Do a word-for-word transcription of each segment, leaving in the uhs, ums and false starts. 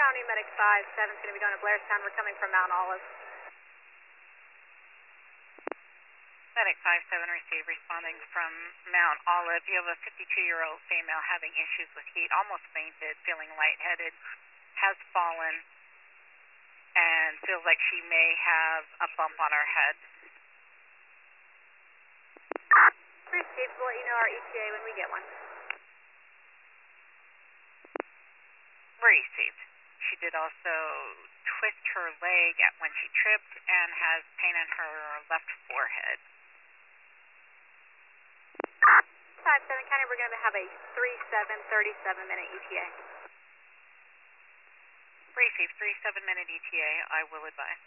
County Medic five seven is going to be going to Blairstown. We're coming from Mount Olive. Medic five seven received, responding from Mount Olive. You have a fifty-two-year-old female having issues with heat, almost fainted, feeling lightheaded, has fallen, and feels like she may have a bump on her head. Received. We'll let you know our E T A when we get one. Received. She did also twist her leg at when she tripped and has pain in her left forehead. five seven County, we're going to have a three seven, thirty-seven minute E T A. Received. three seven minute E T A. I will advise.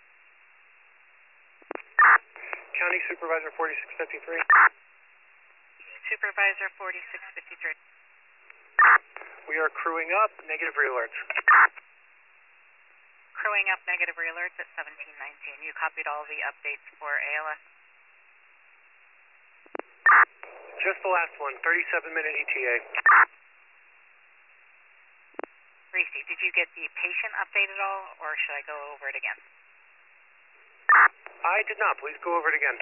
County Supervisor forty-six fifty-three. Supervisor forty-six fifty-three. We are crewing up, negative re-alerts. Crewing up, negative re-alerts at seventeen nineteen. You copied all the updates for A L S? Just the last one, thirty-seven minute E T A. Received. Did you get the patient update at all, or should I go over it again? I did not. Please go over it again.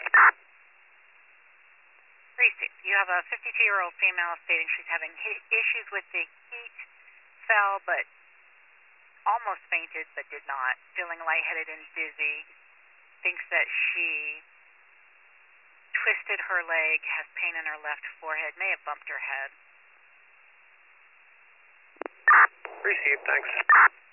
Received. You have a fifty-two-year-old female stating she's having issues with the heat, fell but almost fainted but did not, feeling lightheaded and dizzy, thinks that she twisted her leg, has pain in her left forehead, may have bumped her head. Received, thanks.